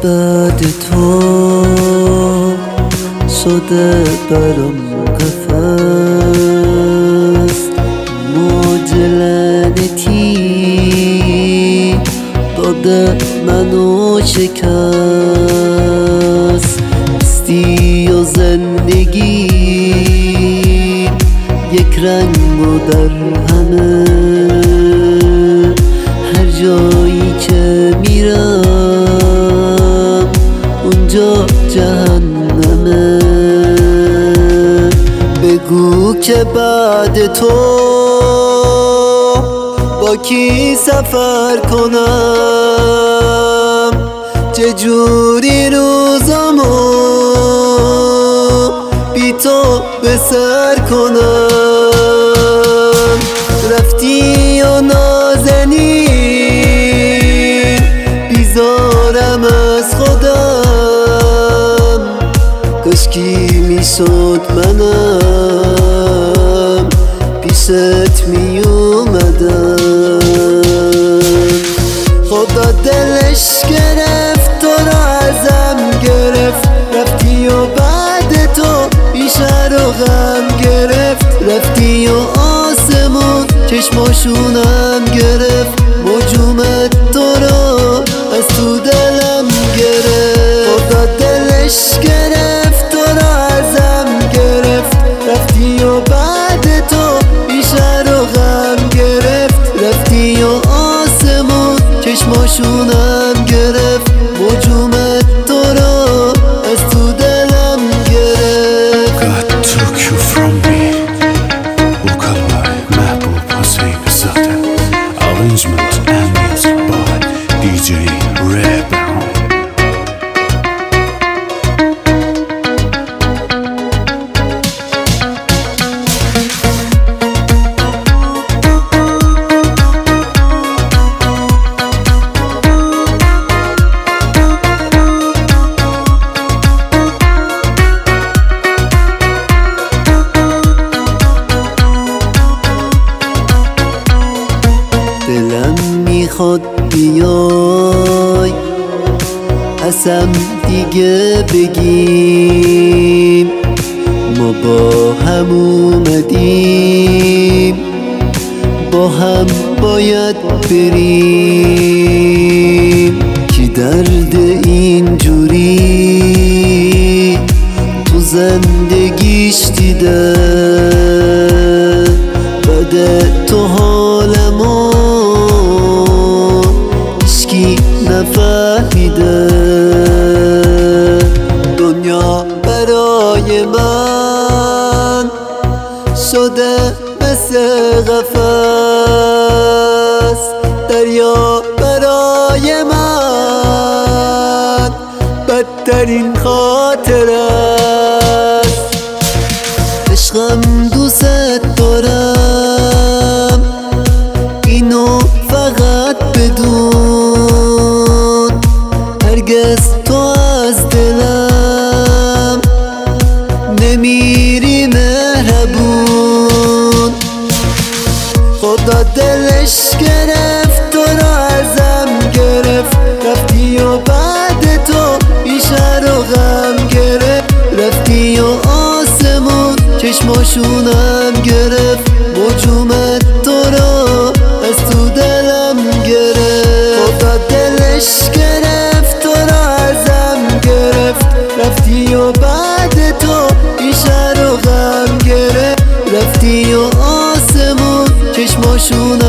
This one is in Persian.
بعد تو شده برام قفس، موج لعنتی داده منو شکست. هستی و زندگی یک رنگ و در همه، هر جایی که میرم اونجا جهنمه. بگو که بعد تو با کی سفر کنم، چجوری روزامو بی تو به سر کنم. رفتی و نازنین بیزارم از خودم، کاشکی میشد منم پیشت میومدم. خدا دلش گرفت تو را ازم گرفت، رفتی و بعد تو بیشه رو غم گرفت. رفتی و آسمون چشماشونم گرفت، موجومت تو رو از تو دلم گرفت. خدا دلش گرفت تو را ازم گرفت، رفتی و بعد تو بیشه رو غم گرفت. رفتی و آسمون چشماشونم گرفت، موجومت تو رو از تو دلم گرفت. God took you from me. وکالای محبوب حسین زاده. Arrangement and music by DJ Ray Brown. دلم میخواد بیای ازم دیگه بگیم، ما با هم اومدیم با هم باید بریم. کی درد اینجوری تو زندگیش دیده، بده تو حالمو هیچکی نفهمیده. دنیا برای من شده مثل قفس، دریا برای من بدترین خاطر است. عشقم دوست دارم اینو فقط بدون، هرگز تو از دلم نمیری مهربون. خدا دلش گرفت تو را ازم گرفت، رفتی و بعد تو بیشه رو غم گرفت. رفتی و آسمون چشماشونم گرفت، موجومت تو رو از تو دلم گرفت. خدا دلش گرفت تو را ازم گرفت، رفتی و بعد تو بیشه رو غم گرفت. رفتی و آسمون چشماشونم